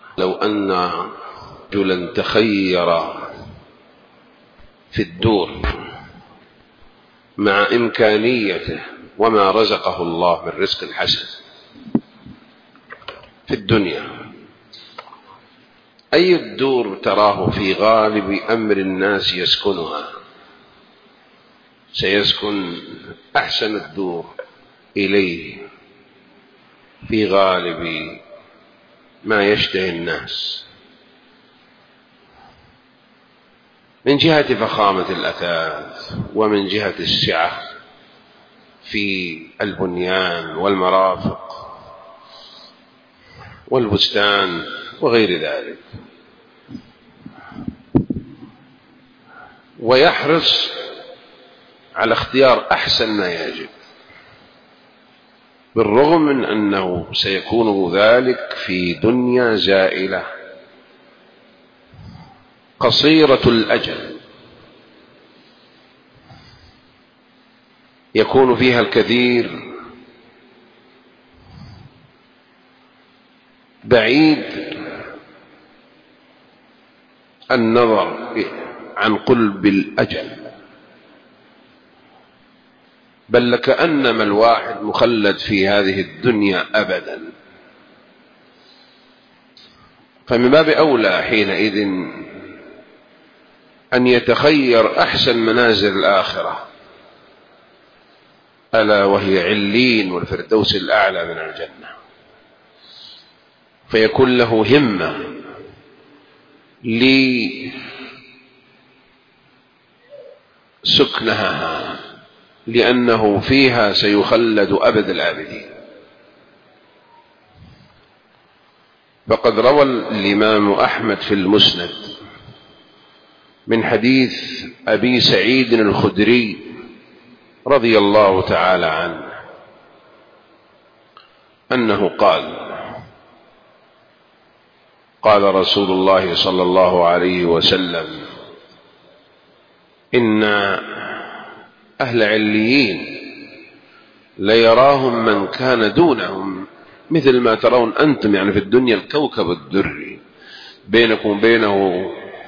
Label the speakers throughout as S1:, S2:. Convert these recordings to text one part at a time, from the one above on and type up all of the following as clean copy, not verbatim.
S1: لو أن رجلا تخير في الدور مع إمكانيته وما رزقه الله من رزق حسن في الدنيا، أي الدور تراه في غالب أمر الناس يسكنها؟ سيسكن أحسن الدور إليه في غالب ما يشتهي الناس من جهة فخامة الأثاث ومن جهة السعة في البنيان والمرافق والبستان وغير ذلك، ويحرص على اختيار أحسن ما يجب، بالرغم من أنه سيكون ذلك في دنيا زائلة قصيرة الأجل يكون فيها الكثير بعيد النظر عن قلب الأجل، بل لكأنما الواحد مخلد في هذه الدنيا أبدا. فمن باب أولى حينئذ أن يتخير أحسن منازل الآخرة، ألا وهي علين والفردوس الأعلى من الجنة، فيكون له همة لسكنها لأنه فيها سيخلد أبد الآبدين. فقد روى الإمام أحمد في المسند من حديث أبي سعيد الخدري رضي الله تعالى عنه أنه قال رسول الله صلى الله عليه وسلم: إن أهل عليين ليراهم من كان دونهم مثل ما ترون أنتم، يعني في الدنيا الكوكب الدري، بينكم وبينه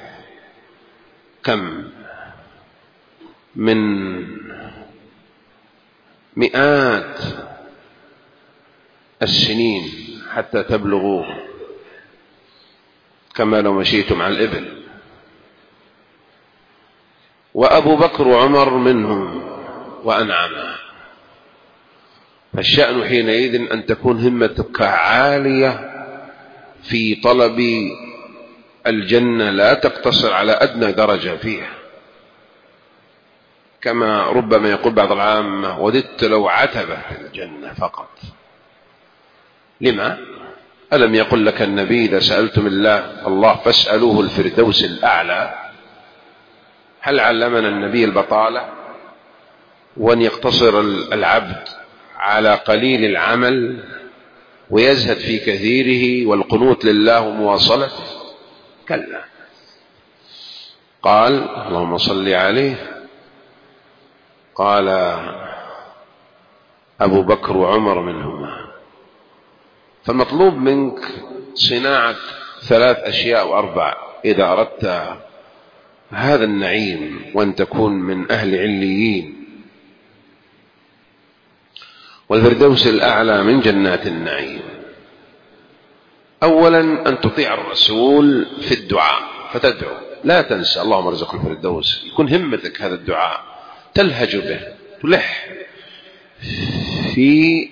S1: كم من مئات السنين حتى تبلغوا كما لو مشيتم على الإبل، وأبو بكر وعمر منهم وأنعما. فالشأن حينئذ أن تكون همتك عالية في طلب الجنة، لا تقتصر على أدنى درجة فيها، كما ربما يقول بعض العامة: وددت لو عتبة في الجنة فقط. لما؟ ألم يقل لك النبي: إذا سألتم الله فاسألوه الفردوس الأعلى؟ هل علمنا النبي البطالة وأن يقتصر العبد على قليل العمل ويزهد في كثيره والقنوت لله ومواصلته؟ كلا. قال اللهم صل عليه، قال أبو بكر وعمر منهما. فالمطلوب منك صناعة 3 أشياء و4 إذا أردت هذا النعيم وأن تكون من أهل عليين والفردوس الأعلى من جنات النعيم. أولا أن تطيع الرسول في الدعاء، فتدعو لا تنسى اللهم ارزق الفردوس، يكون همتك هذا الدعاء تلهج به، تلح في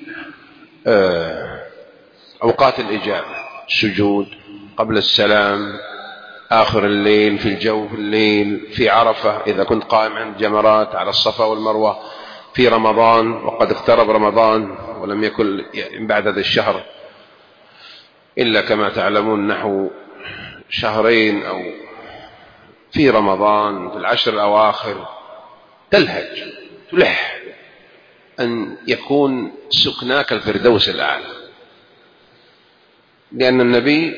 S1: أوقات الإجابة، السجود، قبل السلام، آخر الليل، في الجوف الليل، في عرفة إذا كنت قائم عند جمرات على الصفا والمروة، في رمضان وقد اقترب رمضان ولم يكن بعد هذا الشهر إلا كما تعلمون نحو 2 أو في رمضان في العشر الأواخر، تلهج تلح أن يكون سكناك الفردوس الأعلى، لأن النبي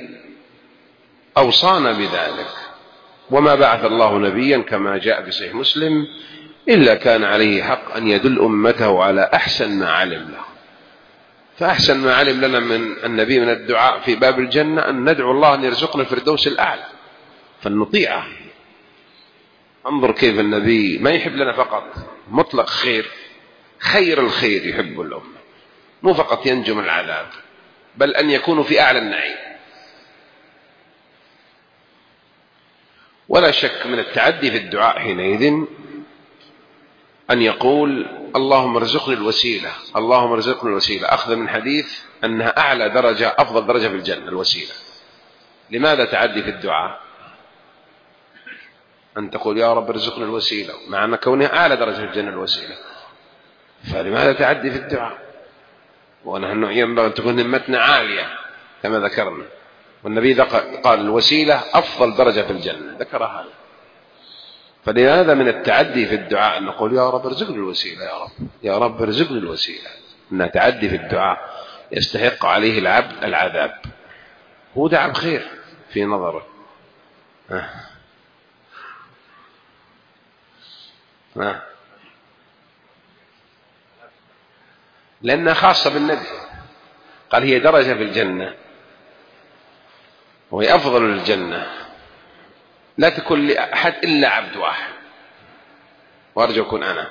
S1: أوصانا بذلك: وما بعث الله نبيا كما جاء في صحيح مسلم إلا كان عليه حق أن يدل أمته على أحسن ما علم له. فأحسن ما علم لنا من النبي من الدعاء في باب الجنة أن ندعو الله أن يرزقنا الفردوس الأعلى، فلنطيعه. انظر كيف النبي ما يحب لنا فقط مطلق خير، خير الخير يحب الأمة، مو فقط ينجو من العذاب، بل أن يكونوا في أعلى النعيم. ولا شك من التعدي في الدعاء حينئذ أن يقول اللهم ارزقني الوسيلة، اللهم ارزقني الوسيلة، أخذ من حديث أنها أعلى درجة، أفضل درجة في الجنة الوسيلة. لماذا تعدي في الدعاء؟ أن تقول يا رب ارزقني الوسيلة، مع أن كونها أعلى درجة في الجنة الوسيلة، فلماذا تعدي في الدعاء؟ ونحن ينبغي أن تكون همتنا عالية كما ذكرنا، والنبي قال الوسيلة أفضل درجة في الجنة، ذكر هذا. فلهذا من التعدي في الدعاء أن نقول يا رب ارزقني الوسيلة، يا رب يا رب ارزقني الوسيلة. أن تعدي في الدعاء يستحق عليه العبد العذاب. هو دعا بخير في نظره، لأنها خاصة بالنبي، قال هي درجة في الجنة وهي أفضل الجنة، لا تكون لأحد إلا عبد واحد، وأرجو أكون أنا.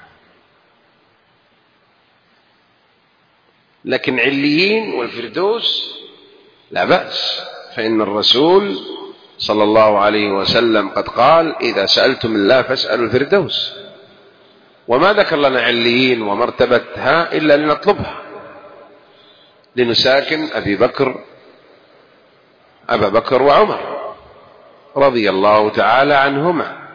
S1: لكن عليين والفردوس لا بأس، فإن الرسول صلى الله عليه وسلم قد قال إذا سألتم الله فاسألوا الفردوس، وما ذكر لنا عليين ومرتبتها إلا لنطلبها، لنساكن أبا بكر وعمر رضي الله تعالى عنهما.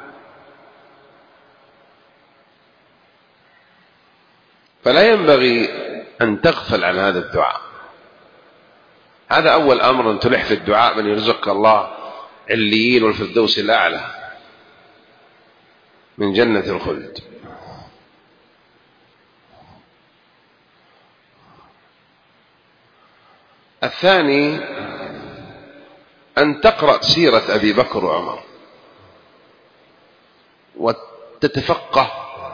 S1: فلا ينبغي أن تغفل عن هذا الدعاء. هذا أول أمر، أن تلح في الدعاء من يرزقك الله عليين والفردوس الأعلى من جنة الخلد. الثاني أن تقرأ سيرة أبي بكر وعمر وتتفقه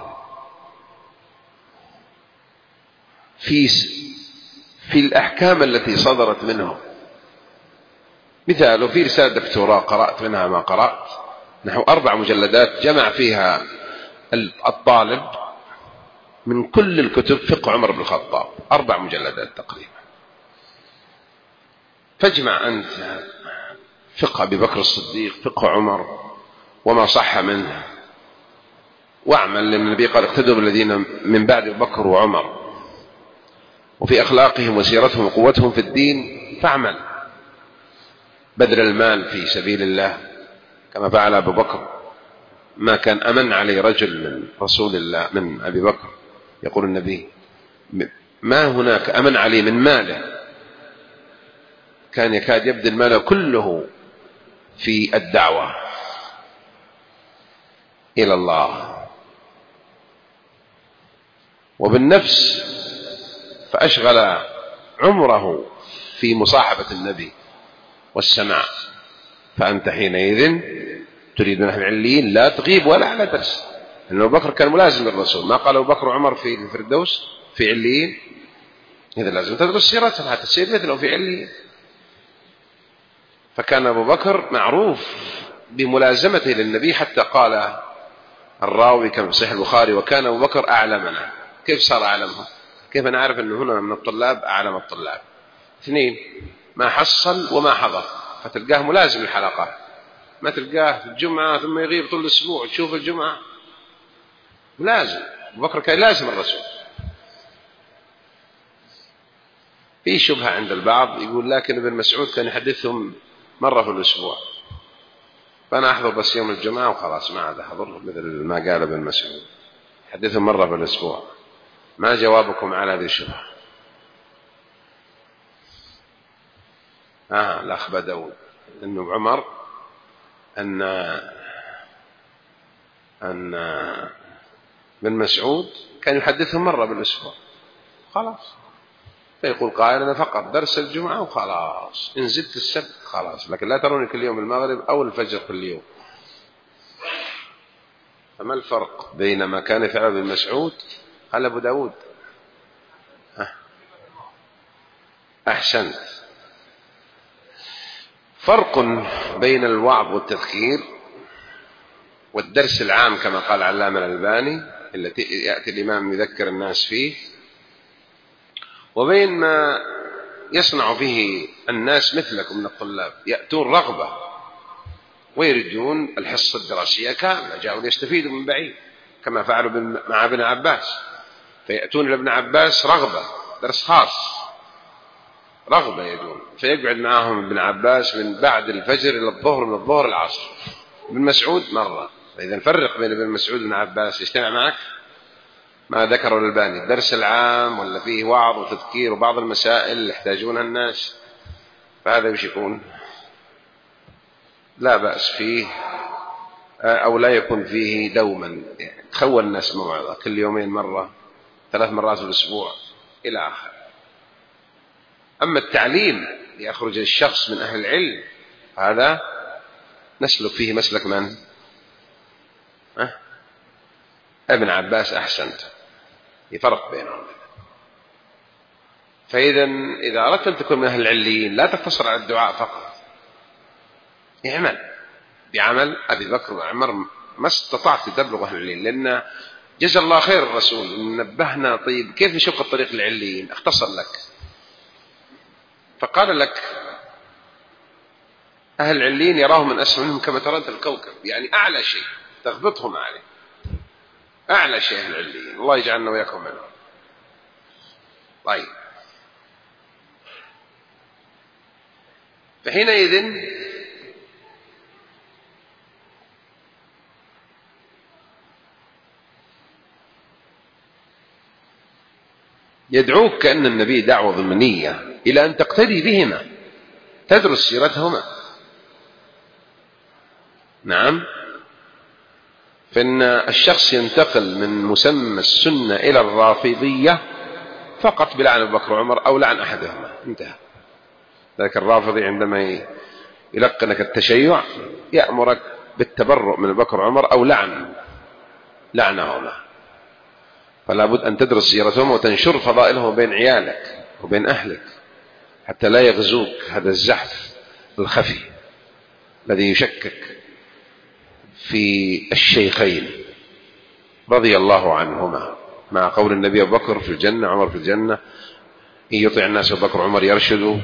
S1: في الأحكام التي صدرت منهم. مثال، في رسالة دكتوراه قرأت منها ما قرأت، نحو 4 مجلدات جمع فيها الطالب من كل الكتب فقه عمر بن الخطاب، 4 مجلدات تقريبا. فاجمع أنت فقه أبي بكر الصديق، فقه عمر وما صح منه، واعمل، لأن النبي قال اقتدوا بالذين من بعد بكر وعمر، وفي أخلاقهم وسيرتهم وقوتهم في الدين فاعمل. بذل المال في سبيل الله كما فعل أبو بكر، ما كان أمن عليه رجل من رسول الله من أبي بكر، يقول النبي ما هناك أمن عليه من ماله، كان يكاد يبذل ماله كله في الدعوة إلى الله. وبالنفس فأشغل عمره في مصاحبة النبي والسماع. فأنت حينئذ تريد من العليين لا تغيب ولا على درس، لأن أبو بكر كان ملازم للرسول، ما قال أبو بكر وعمر في الفردوس في عليين، إذا لازم تدرس سيرتهم حتى تصير مثله في عليين. فكان أبو بكر معروف بملازمته للنبي، حتى قال الراوي كما في صحيح البخاري وكان أبو بكر أعلمنا. كيف صار أعلمها؟ كيف نعرف أنه هنا من الطلاب أعلم الطلاب؟ 2، ما حصل وما حضر، فتلقاه ملازم الحلقات، ما تلقاه في الجمعة ثم يغيب طول الأسبوع، تشوف الجمعة ملازم. أبو بكر كان لازم الرسول. في شبهة عند البعض يقول لكن ابن مسعود كان يحدثهم مرة في الأسبوع، فأنا أحضر بس يوم الجمعة وخلاص، ما عاد أحضر، مثل ما قال ابن مسعود يحدثهم مرة في الأسبوع. ما جوابكم على هذه الشبهة؟ الأخ داود أنه عمر أن ابن مسعود كان يحدثهم مرة بالأسبوع خلاص. فيقول قائل أنا فقط درس الجمعة وخلاص، إن زدت السبت خلاص، لكن لا تروني كل يوم المغرب أو الفجر كل يوم. فما الفرق بين ما كان يفعله ابن مسعود؟ قال أبو داود أحسنت. فرق بين الوعظ والتذكير والدرس العام كما قال العلامة الألباني التي يأتي الإمام يذكر الناس فيه، وبين ما يصنع به الناس مثلكم من الطلاب، يأتون رغبة ويريدون الحصة الدراسية كاملة، جاءوا ليستفيدوا من بعيد كما فعلوا مع ابن عباس، فيأتون لابن عباس رغبة، درس خاص رغبة يدون، فيقعد معهم ابن عباس من بعد الفجر إلى الظهر، من الظهر العصر. ابن مسعود مرة، فإذا نفرق بين ابن مسعود وابن عباس يجتمع معك ما ذكره الألباني، الدرس العام ولا فيه وعظ وتذكير وبعض المسائل اللي يحتاجونها الناس، فهذا وش يكون؟ لا بأس فيه أو لا يكون فيه دوما، تخول الناس موعظة كل يومين مرة، 3 مرات في الأسبوع إلى آخر. أما التعليم ليخرج الشخص من أهل العلم هذا نسلك فيه مسلك من؟ ابن عباس. أحسنت، يفرق بينهم. إذا أردت أن تكون من أهل العليين لا تقتصر على الدعاء فقط، اعمل بعمل أبي بكر وعمر ما استطعت تبلغ أهل العليين، لأن جزا الله خير الرسول إن نبهنا. طيب كيف نشق الطريق العليين؟ اختصر لك فقال لك أهل العليين يراهم من أسفل منهم كما ترى أنت الكوكب، يعني أعلى شيء تغبطهم عليه، أعلى شيء أهل العليين، الله يجعلنا وياكم منهم. طيب، فحينئذ يدعوك كأن النبي دعوة ضمنية إلى أن تقتدي بهما، تدرس سيرتهما. نعم، فإن الشخص ينتقل من مسمى السنة إلى الرافضية فقط بلعن أبي بكر وعمر أو لعن أحدهما، انتهى. ذلك الرافضي عندما يلقنك التشيع يأمرك بالتبرؤ من أبي بكر وعمر أو لعنهما، فلا بد أن تدرس سيرتهم وتنشر فضائلهم بين عيالك وبين أهلك حتى لا يغزوك هذا الزحف الخفي الذي يشكك في الشيخين رضي الله عنهما، مع قول النبي أبو بكر في الجنة عمر في الجنة، إن يطيع الناس أبو بكر وعمر يرشدوا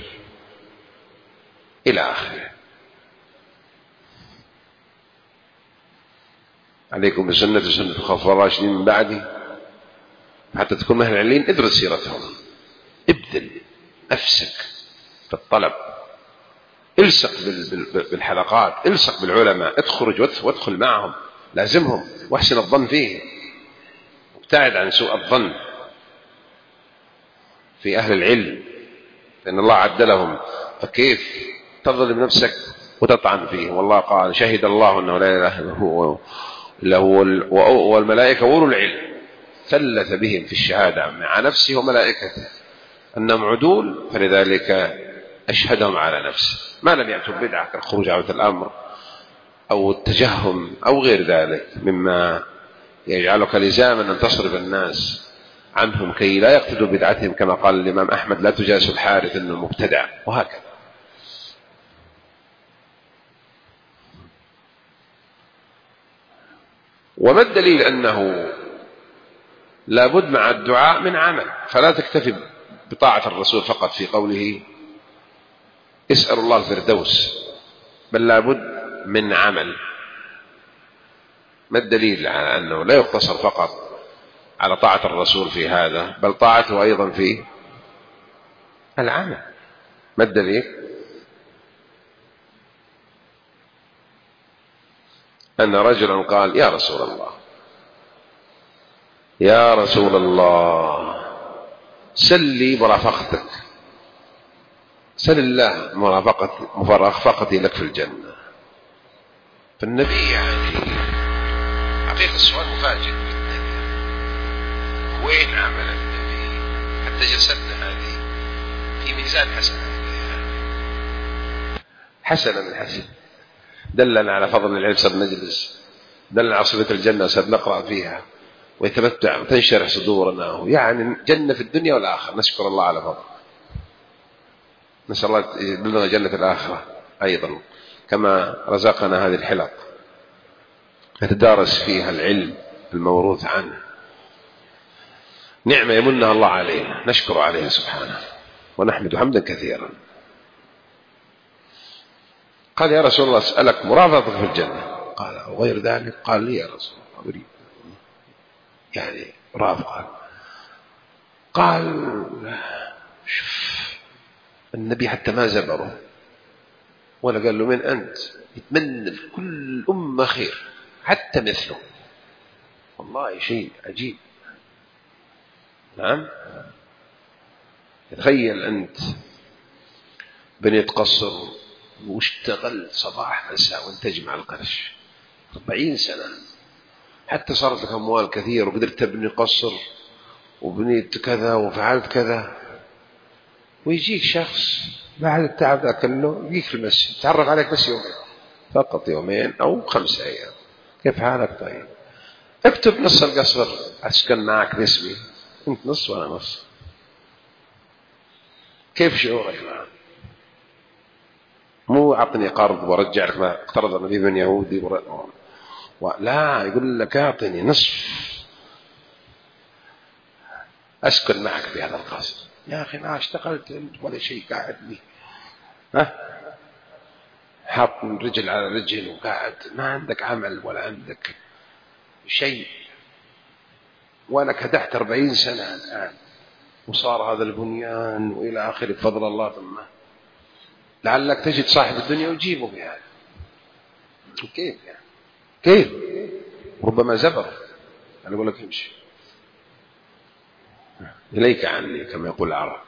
S1: إلى آخره. عليكم بسنة وسنة الخلفاء الراشدين من بعدي، حتى تكون من أهل العلين ادرس سيرتهم، ابذل نفسك في الطلب، الصق بالحلقات، الصق بالعلماء، اخرج وادخل معهم، لازمهم واحسن الظن فيهم، وابتعد عن سوء الظن في أهل العلم، لأن الله عدلهم، فكيف تظلم نفسك وتطعن فيهم؟ والله قال شهد الله أنه لا إله إلا هو والملائكة أولو العلم، ثلث بهم في الشهادة مع نفسه وملائكته أنهم عدول، فلذلك أشهدهم على نفسه، ما لم يأتوا بدعة كالخروج عن الأمر أو التجهم أو غير ذلك مما يجعلك لزاما أن تصرف الناس عنهم كي لا يقتدوا بدعتهم، كما قال الإمام أحمد لا تجالس الحارث إنه مبتدع، وهكذا. وما الدليل أنه لابد مع الدعاء من عمل، فلا تكتفي بطاعة الرسول فقط في قوله اسأل الله الفردوس، بل لابد من عمل. ما الدليل على أنه لا يقتصر فقط على طاعة الرسول في هذا، بل طاعته أيضا في العمل؟ ما الدليل؟ أن رجلا قال يا رسول الله يا رسول الله سل لي مرافقتك، سل الله مرافقتي لك في الجنة. فالنبي يعني حقيقة السؤال مفاجئ بالنبي، وين عمل النبي حتى جلستنا هذه في ميزان حسنة من حسن، دلنا على فضل العلم صار نجلس، دلنا على صفة الجنة صار نقرأ فيها ويتمتع وتنشرح صدورنا، يعني جنة في الدنيا والآخرة، نشكر الله على فضل. نسأل الله يبلغنا جنة الآخرة أيضا، كما رزقنا هذه الحلق نتدارس فيها العلم الموروث عنه، نعمة يمنها الله علينا نشكر عليها سبحانه ونحمد حمدا كثيرا. قال يا رسول الله أسألك مرافقتك في الجنة، قال وغير ذلك؟ قال لي يا رسول الله أريد يعني رافقة. قال شوف النبي حتى ما زبره ولا قال له من أنت، يتمنى لكل أمة خير حتى مثله، والله شيء عجيب. نعم، تخيل أنت بنيت قصر واشتغلت صباح مساء وانت تجمع القرش 40 سنة، حتى صارت لك أموال كثير وقدرت تبني قصر وبنيت كذا وفعلت كذا، ويجيك شخص بعد التعب ذا كله يجيك في المسجد تعرف عليك بس يومين فقط، يومين أو 5 أيام، كيف حالك؟ طيب اكتب نص القصر أسكن معك نسبي، انت نص وانا نص، كيف شعورك معه؟ مو أعطني قرض ورجع لك ما اقترض النبي من يهودي لا، يقول لك أعطني نصف أسكن معك في هذا القصر. يا أخي ما اشتغلت أنت ولا شيء، قاعد لي حاط رجل على رجل وقاعد، ما عندك عمل ولا عندك شيء، وأنا كدحت 40 سنة الآن وصار هذا البنيان وإلى آخره بفضل الله، ثم لعلك تجد صاحب الدنيا وتجيبه بهذا. كيف يعني؟ كيف؟ ربما زبر. أنا أقول لك امشي إليك عني كما يقول العرب.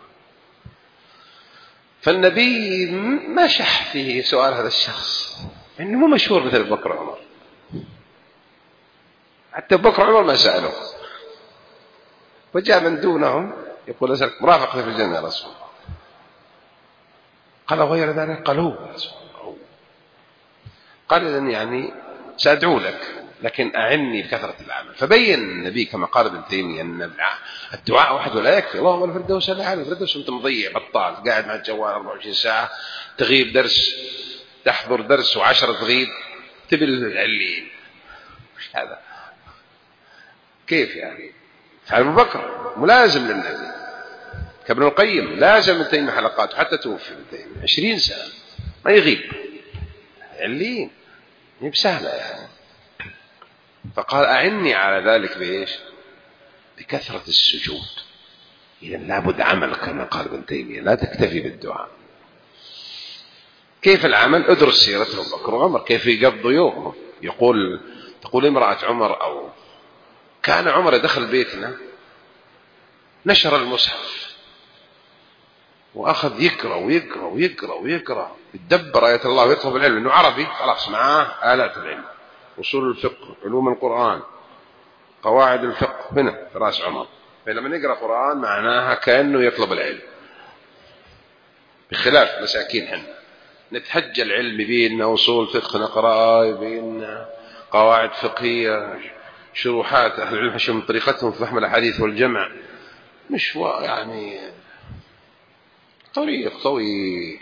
S1: فالنبي مشح في سؤال هذا الشخص، إنه مو مشهور مثل أبو بكر وعمر، حتى أبو بكر وعمر ما سألوا، وجاء من دونهم يقول أسألك مرافقة في الجنة يا رسول الله. قال غير ذلك؟ قال هو يا رسول الله. قال إذن يعني سأدعو لك لكن أعني بكثرة العمل. فبين النبي كما قال ابن تيمية أن الدعاء وحده لا يكفي. اللهم الفردوس الأعلى، الفردوس أنت مضيع بطال قاعد مع الجوال 24 ساعة، تغيب درس، تحضر درس و10 تغيب، تبي العلين، وش هذا؟ كيف يعني؟ فأبو بكر ملازم للنبي كابن القيم، لازم ابن تيمية حلقات حتى توفي ابن تيمية 20 سنة ما يغيب علين، بسهلة يعني. فقال أعني على ذلك بإيش؟ بكثرة السجود. إذا لابد عمل كما قال ابن تيمية، لا تكتفي بالدعاء. كيف العمل؟ ادرس سيرة أبو بكر وعمر كيف يقضوا يومهم. تقول امرأة عمر أو كان عمر دخل بيتنا نشر المصحف وأخذ يقرأ ويقرأ ويقرأ ويقرأ، يتدبر آية الله ويطلب العلم، إنه عربي خلاص معاه آلات العلم، أصول الفقه، علوم القرآن، قواعد الفقه هنا في رأس عمر. فلما نقرأ قرآن معناها كأنه يطلب العلم، بخلاف مساكين حنا نتحجى العلم بيننا أصول فقه نقرأ، بيننا قواعد فقهية، شروحات أهل العلم من طريقتهم في فهم الحديث والجمع، مش يعني طريق طويل.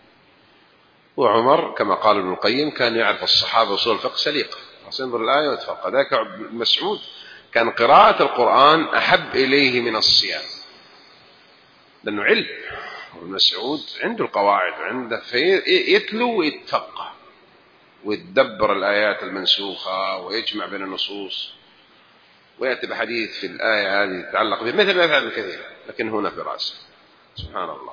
S1: وعمر كما قال ابن القيم كان يعرف الصحابة وصول الفقه سليقة، ينظر الآية ويتفقه. ذاك ابن مسعود كان قراءة القرآن أحب إليه من الصيام، لأنه علم. ابن مسعود عنده القواعد وعنده يتلو ويتفقه ويتدبر الآيات المنسوخة ويجمع بين النصوص ويأتي بحديث في الآية هذه تتعلق به، مثل ما يفعل الكثير، لكن هنا في رأسه سبحان الله.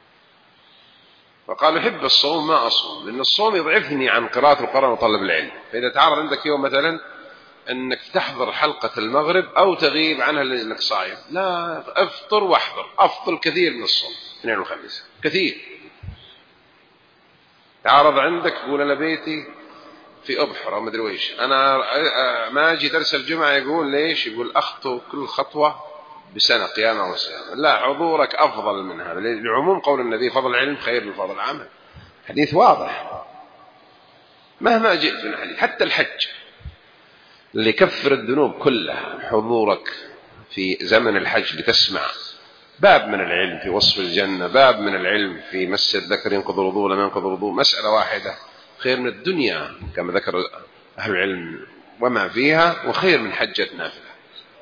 S1: فقال يحب الصوم ما أصوم، لأن الصوم يضعفني عن قراءة القرآن وطلب العلم. فإذا تعرض عندك يوم مثلا أنك تحضر حلقة المغرب أو تغيب عنها لأنك صايم، لا، أفطر واحضر، أفضل كثير من الصوم 2 وخميس كثير. تعرض عندك يقول أنا بيتي في أبحر أو مدري ويش، أنا ما أجي درس الجمعة، يقول ليش؟ يقول أخطو كل خطوة بسنة قيامة وسنة. لا، حضورك أفضل من هذا، لعموم قول النبي فضل العلم خير من فضل العمل، حديث واضح مهما جئت من حديث. حتى الحج اللي يكفر الذنوب كلها، حضورك في زمن الحج لتسمع باب من العلم في وصف الجنة، باب من العلم في مس الذكر ينقض الوضوء ولا ما ينقض الوضوء، مسألة واحدة خير من الدنيا كما ذكر أهل العلم وما فيها، وخير من حجة نافلة.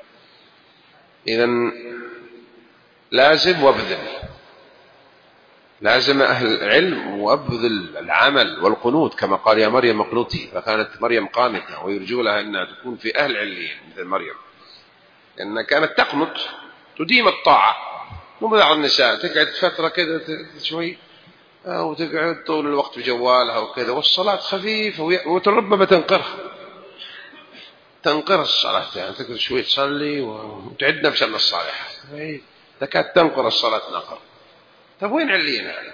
S1: إذن لازم وابذل، لازم أهل العلم وابذل العمل والقنوت كما قال يا مريم اقنتي، فكانت مريم قانتة ويرجو لها أنها تكون في أهل عليين مثل مريم، لأنها كانت تقنت تديم الطاعة. مو بعض النساء تقعد فترة كذا شوي وتقعد طول الوقت في جوالها وكذا، والصلاة خفيفة وربما تنقر الصلاة، يعني تقعد شوي تصلي وتعد نفسها من الصالحات، تكاد تنقر الصلاة نقر. طيب وين عليين هذا؟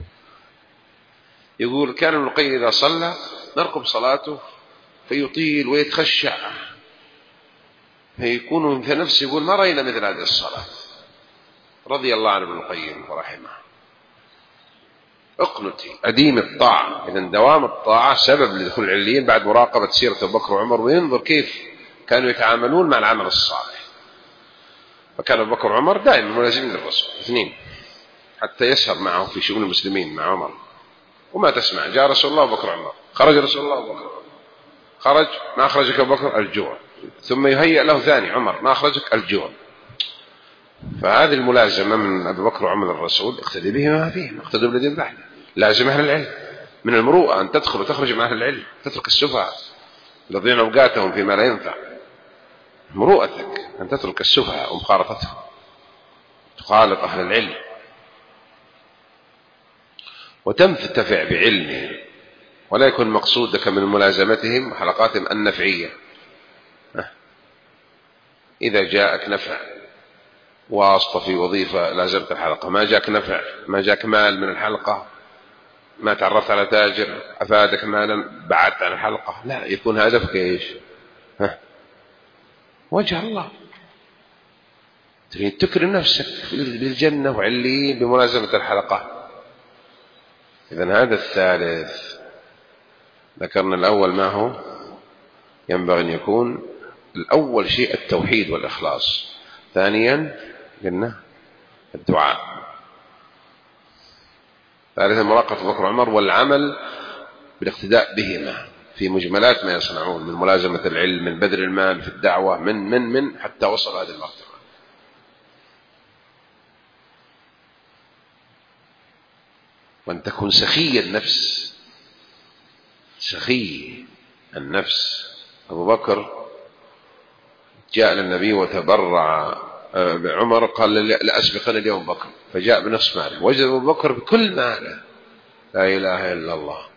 S1: يقول كان ابن القيم إذا صلى نرقب صلاته فيطيل ويتخشع، فيكون في نفسه يقول ما رأينا مثل هذه الصلاة. رضي الله عنه ابن القيم ورحمه. اقنتي أديم الطاعة. إذن دوام الطاعة سبب لدخول العليين بعد مراقبة سيرة أبو بكر وعمر، وينظر كيف كانوا يتعاملون مع العمل الصالح. فكان أبو بكر وعمر دائما ملازمين للرسول اثنين، حتى يسهر معه في شؤون المسلمين مع عمر. وما تسمع جاء رسول الله أبو بكر وعمر، خرج رسول الله أبو بكر، خرج ما أخرجك أبو بكر الجوع، ثم يهيأ له ثاني عمر ما أخرجك الجوع. فهذه الملازمة من أبي بكر وعمر الرسول اقتدي به ما فيه، اقتدوا بالذين بعده. لازم أهل العلم، من المروءة أن تدخل وتخرج مع أهل العلم، تترك السفهاء الذين أوقاتهم فيما لا ينفع. مروءتك أن تترك السفهاء ومخالطتهم، تخالط أهل العلم وتنتفع بعلمهم، ولا يكون مقصودك من ملازمتهم وحلقاتهم النفعية. إذا جاءك نفع واسطة في وظيفة لازمت الحلقة، ما جاك نفع، ما جاك مال من الحلقة، ما تعرفت على تاجر أفادك مالا بعدت عن الحلقة، لا، يكون هدفك إيش؟ وجه الله، تريد تكرم نفسك بالجنة وعليين بملازمة الحلقة. إذن هذا الثالث. ذكرنا الأول ما هو ينبغي أن يكون الأول شيء التوحيد والإخلاص، ثانيا قلنا الدعاء، ثالثا مراقبة أبو بكر وعمر والعمل بالاقتداء بهما في مجملات ما يصنعون من ملازمة العلم، من بذل المال في الدعوة، من حتى وصل هذه المرتبة. وأن تكون سخي النفس، سخي النفس. أبو بكر جاء للنبي وتبرع عمر قال لأسبقنا اليوم بكر، فجاء بنصف ماله، وجد أبو بكر بكل ماله، لا إله إلا الله.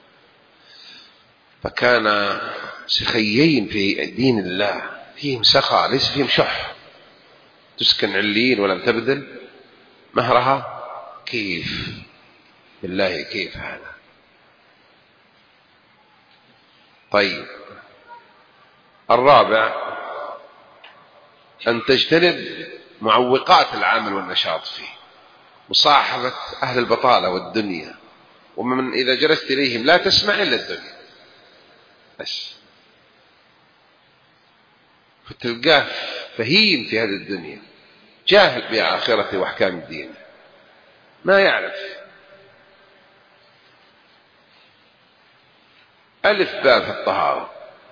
S1: فكان سخيين في دين الله، فيهم سخاء ليس فيهم شح. تسكن عليين ولم تبذل مهرها، كيف بالله كيف هذا؟ طيب الرابع أن تجتنب معوقات العمل والنشاط فيه، مصاحبة أهل البطالة والدنيا، ومن إذا جلست إليهم لا تسمع إلا الدنيا بس، فتلقاه فهيم في هذه الدنيا، جاهل بآخرته وأحكام الدين، ما يعرف ألف باب في الطهارة.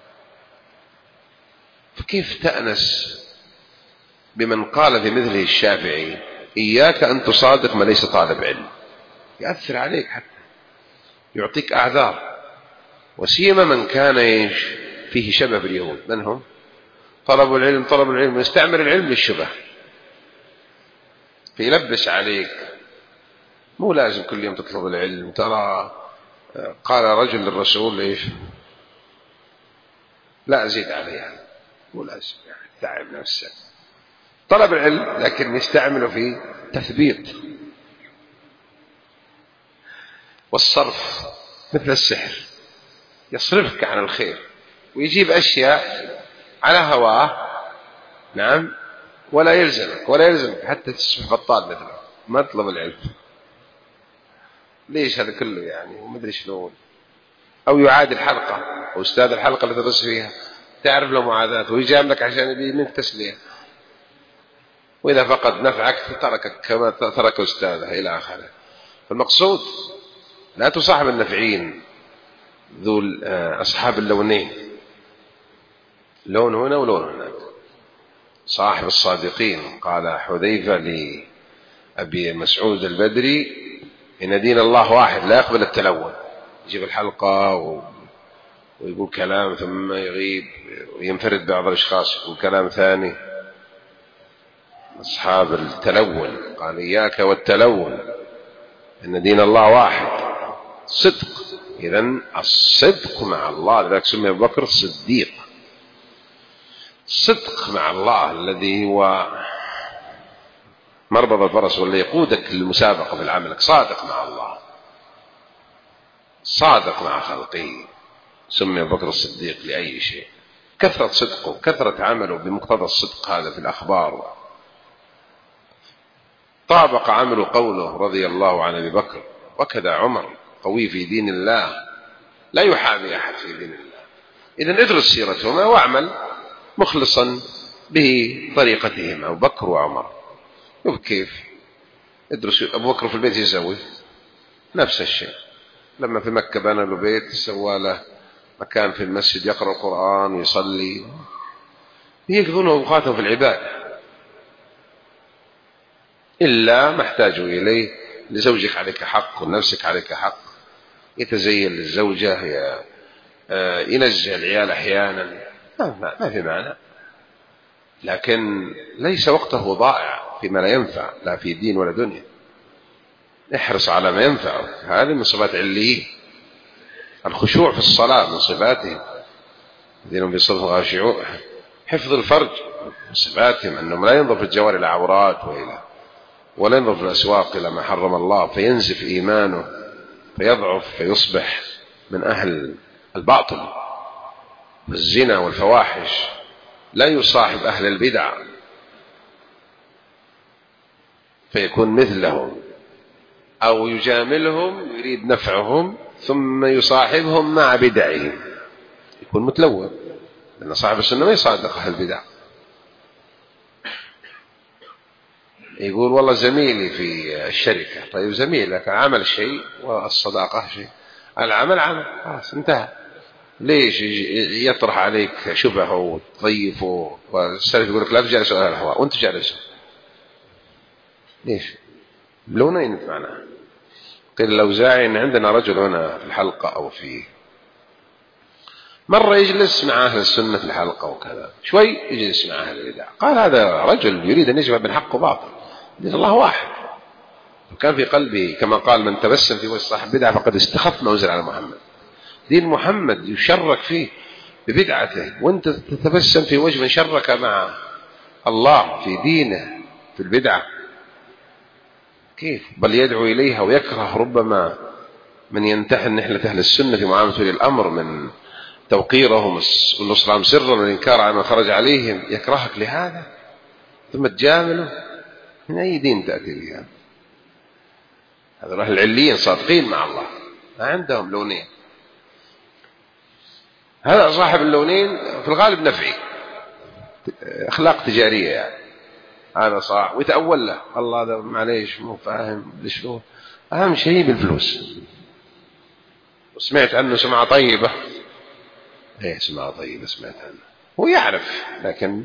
S1: فكيف تأنس بمن قال في مثله الشافعي إياك أن تصادق ما ليس طالب علم؟ يأثر عليك حتى يعطيك أعذار، وسيما من كان فيه شبه باليهود. من هم؟ طلب العلم يستعمل العلم للشبه، فيلبس عليك. مو لازم كل يوم تطلب العلم. ترى قال رجل للرسول إيش؟ لا أزيد عليها، مو لازم يعني تعب نفسك. طلب العلم لكن يستعمله في تثبيت والصرف، مثل السحر، يصرفك عن الخير ويجيب أشياء على هواه، نعم، ولا يلزمك حتى تصبح بطال مثله. ما تطلب العلم ليش هذا كله يعني ومدري شلون. أو يعاد الحلقة، أو أستاذ الحلقة اللي تدرس فيها تعرف له معاذات ويجاملك عشان يبي منك تسلية. وإذا فقد نفعك تركك كما ترك أستاذه إلى آخره. فالمقصود لا تصاحب النفعين ذو أصحاب اللونين، لون هنا ولون هناك. صاحب الصادقين. قال حذيفة لأبي مسعود البدري: إن دين الله واحد لا يقبل التلون. يجيب الحلقة ويقول كلام ثم يغيب وينفرد بعض الأشخاص يقول كلام ثاني. أصحاب التلون قال: إياك والتلون، إن دين الله واحد. صدق. إذن الصدق مع الله، لذلك سمي أبو بكر الصديق. صدق مع الله الذي هو مربض الفرس واللي يقودك للمسابقة في العمل. صادق مع الله، صادق مع خلقه. سمي أبو بكر الصديق لأي شيء. كثرة صدقه، كثرة عمله بمقتضى الصدق هذا في الأخبار. طابق عمل قوله رضي الله عن أبي بكر. وكذا عمر قوي في دين الله لا يحامي أحد في دين الله. إذن ادرس سيرتهما واعمل مخلصا بطريقتهما، أبو بكر وعمر. كيف ادرس. أبو بكر في البيت يسوي نفس الشيء. لما في مكة بنى له بيت سوى له مكان في المسجد يقرأ القرآن ويصلي، يقضون أوقاتهم في العبادة إلا ما احتاجوا إليه. لزوجك عليك حق ونفسك عليك حق. يتزين للزوجة، ينزه العيال أحيانا، ما في معنى. لكن ليس وقته ضائع فيما لا ينفع، لا في دين ولا دنيا. احرص على ما ينفعك. هذه من صفات عليين. الخشوع في الصلاة من صفاتهم. الذين في الصلاة خاشعون. حفظ الفرج من صفاتهم أنهم لا ينظر في الجوارح إلى عورات ولا ينظر في الأسواق إلى ما حرم الله، فينزف إيمانه فيضعف فيصبح من أهل الباطل والزنا والفواحش. لا يصاحب أهل البدع فيكون مثلهم، أو يجاملهم يريد نفعهم ثم يصاحبهم مع بدعهم يكون متلون. لأن صاحب السنة ما يصادق أهل البدع. يقول والله زميلي في الشركة. طيب زميلك عمل شيء والصداقة شيء، العمل عمل خلاص انتهى. ليش يطرح عليك شبهه وتضيفه والسلف يقول لك لا تجالس أهل الهواء وانت جالسه؟ ليش؟ لونين معناه. قيل الأوزاعي إن عندنا رجل هنا في الحلقة أو في مرة يجلس مع أهل السنة في الحلقة وكذا، شوي يجلس مع أهل البدع. قال هذا رجل يريد أن يجمع بين حق وباطل. دين الله واحد. وكان في قلبي كما قال: من تبسم في وجه صاحب بدعة فقد استخف ما أنزل على محمد. دين محمد يشرك فيه ببدعته، وانت تتبسم في وجه من شرك مع الله في دينه في البدعة. كيف؟ بل يدعو إليها ويكره ربما من ينتحل نحلة أهل السنة في معاملة ولي الأمر من توقيرهم والنصرهم سرا والإنكار على من خرج عليهم. يكرهك لهذا ثم تجامله؟ من أي دين تأتي بها؟ هذا أهل العليين صادقين مع الله، ما عندهم لونين. هذا صاحب اللونين في الغالب نفعي، أخلاق تجارية يعني. هذا صح ويتأول له الله هذا معليش مو فاهم لشلون. أهم شيء بالفلوس. وسمعت عنه سمعة طيبة. ايه سمعة طيبة سمعت عنه. هو يعرف لكن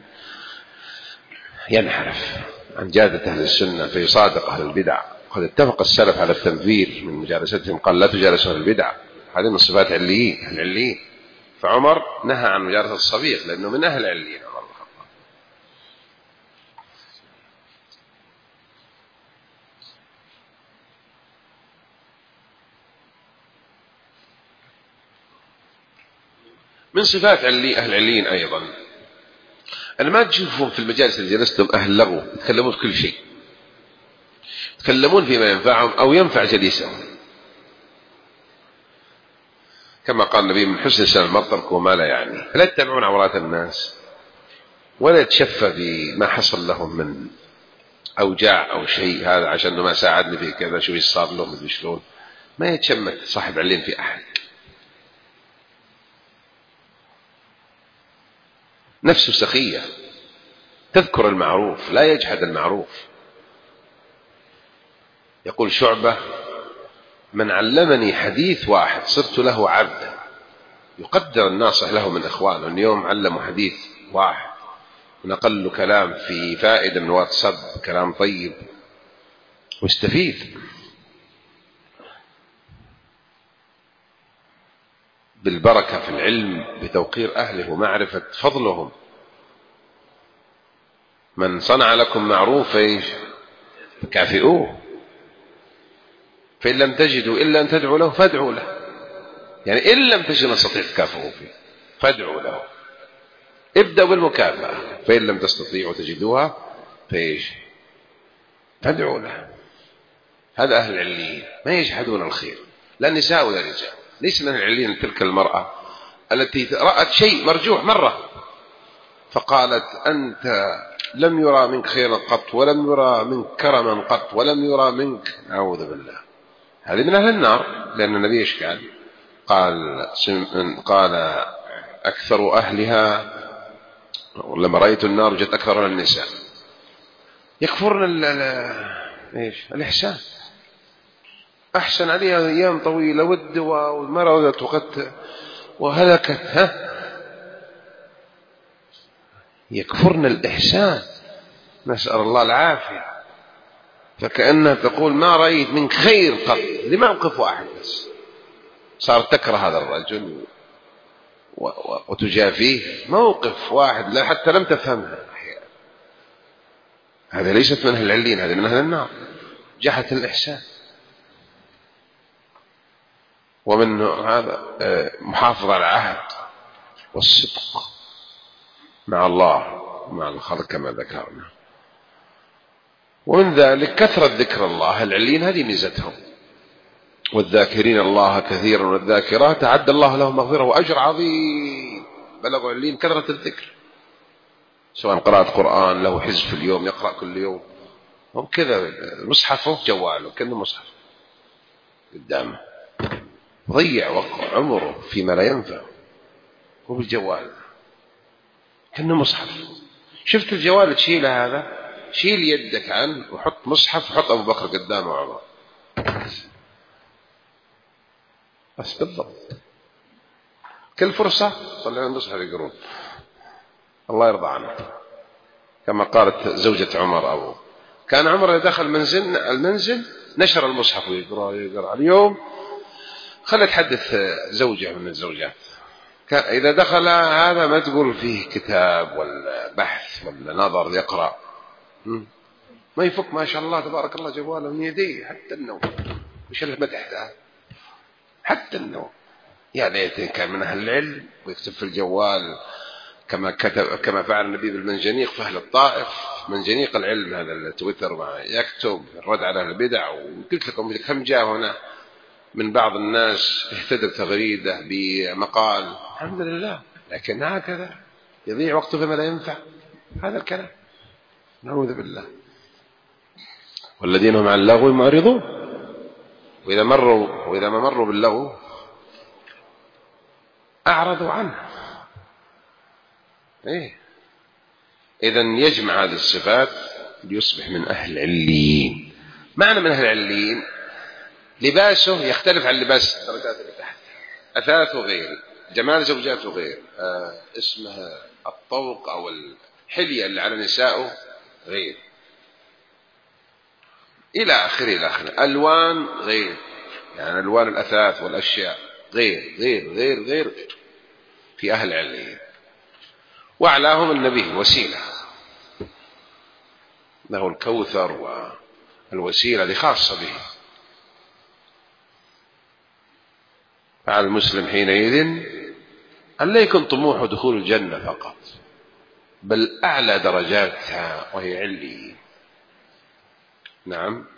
S1: ينحرف عن جادة أهل السنة فيصادق أهل البدع. قد اتفق السلف على التنفير من مجالستهم. قال لا تجالسوا أهل البدع. هذه من صفات العليين. فعمر نهى عن مجالسة الصبيغ لأنه من أهل العليين. من صفات أهل العليين أيضا أنا ما تشوفهم في المجالس اللي جلستهم أهل لغو يتكلمون في كل شيء، يتكلمون فيما ينفعهم أو ينفع جليسهم. كما قال النبي: من حسن الإسلام المرء تركه ما لا يعني. فلا يتبعون عورات الناس ولا يتشفى بما حصل لهم من أوجاع أو شيء. هذا عشان ما ساعدني في كذا شو يصاب لهم مدري شلون. ما يتشمت صاحب علين في أحد. نفسه سخية تذكر المعروف، لا يجحد المعروف. يقول شعبة: من علمني حديث واحد صرت له عبدا. يقدر الناصح له من إخوانه. اليوم علموا حديث واحد، ونقل له كلام في فائدة من واتساب، كلام طيب واستفيد بالبركة في العلم، بتوقير أهله ومعرفة فضلهم. من صنع لكم معروفا فكافئوه، فإن لم تجدوا إلا أن تدعوا له فادعوا له. يعني إن لم تجدوا نستطيع تكافئوا فيه فادعوا له. ابدأوا بالمكافأة، فإن لم تستطيعوا تجدوها فادعوا له. هذا أهل العليين، ما يجحدون الخير، لا النساء ولا الرجال. ليس من العليين تلك المرأة التي رأت شيء مرجوح مرة فقالت: أنت لم يرى منك خيرا قط، ولم يرى منك كرما قط، ولم يرى منك، أعوذ بالله. هذه من أهل النار، لأن النبي إيش قال أكثر أهلها لما رأيت النار جت أكثر من النساء. يكفرن الإحسان. أحسن عليها أيام طويلة والدواء والمرض وقد وهلكت. يكفرن الإحسان، نسأل الله العافية. فكأنها تقول: ما رأيت منك خير قط، لموقف واحد بس صارت تكره هذا الرجل وتجافيه. موقف واحد لا حتى لم تفهمها. هذا ليست من أهل العلين، هذا من أهل النار. جحت الإحسان. ومن هذا محافظة على العهد والصدق مع الله ومع الخلق كما ذكرنا. ومن ذلك كثرة ذكر الله. العلين هذه ميزتهم: والذاكرين الله كثيرا والذاكرات أعد الله لهم مغفرة وأجر عظيم. بلغوا علين كثرة الذكر، سواء قراءة قرآن، له حزب في اليوم يقرأ كل يوم، هم كذا مصحفه جواله كأنه مصحف قدامه، ضيع عمره فيما لا ينفع، هو بالجوال كأنه مصحف. شفت الجوال تشيله، هذا شيل يدك عنه وحط مصحف، حط أبو بكر قدامه وعمر، بس بالضبط. كل فرصة طلعوا المصحف يقرون. الله يرضى عنه. كما قالت زوجة عمر كان عمر إذا دخل المنزل نشر المصحف ويقرأ. اليوم خلت حدث زوجة من الزوجات، إذا دخل هذا ما تقول فيه كتاب ولا بحث ولا نظر يقرأ، ما يفك ما شاء الله تبارك الله جواله من يديه حتى النوم. مش اللي مدح حتى النوم. يا ليت كان من أهل العلم ويكتب في الجوال كما فعل النبي بالمنجنيق في أهل الطائف. منجنيق العلم هذا التويتر، يكتب الرد على أهل البدع. وقلت لكم كم جاء هنا من بعض الناس اهتدى بتغريده بمقال، الحمد لله، لكن هكذا يضيع وقته فيما لا ينفع. هذا الكلام، نعوذ بالله. والذين هم عن اللغو معرضون، وإذا ما مروا باللغو أعرضوا عنه. إذن يجمع هذه الصفات ليصبح من أهل عليين. معنى من أهل عليين: لباسه يختلف عن لباس الدرجات اللي تحت، أثاثه غير، جمال زوجاته غير، اسمها الطوق أو الحلية اللي على نسائه غير، إلى آخره. ألوان غير، يعني ألوان الأثاث والأشياء غير غير غير غير غير في أهل عليين. وأعلاهم النبي الوسيلة، له الكوثر والوسيلة دي خاصة به. فعلى المسلم حينئذ أن لا يكون طموحه دخول الجنة فقط، بل أعلى درجاتها وهي عليين. نعم.